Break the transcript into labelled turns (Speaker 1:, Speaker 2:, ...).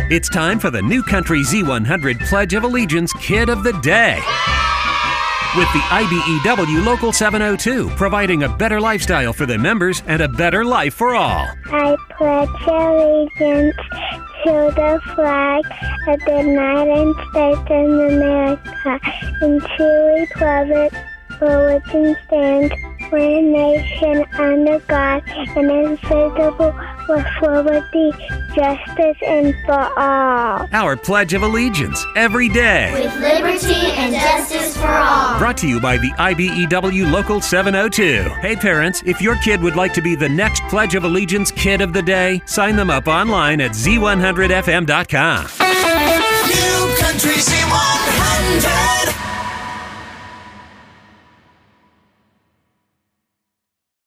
Speaker 1: It's time for the New Country Z100 Pledge of Allegiance Kid of the Day. With the IBEW Local 702, providing a better lifestyle for their members and a better life for all.
Speaker 2: I pledge allegiance to the flag of the United States of America and to the republic for which it stands, one nation under God, indivisible, with liberty, justice, and for all.
Speaker 1: Our Pledge of Allegiance, every day.
Speaker 3: With liberty and justice for all.
Speaker 1: Brought to you by the IBEW Local 702. Hey parents, if your kid would like to be the next Pledge of Allegiance Kid of the Day, sign them up online at z100fm.com.
Speaker 4: New Country Z100.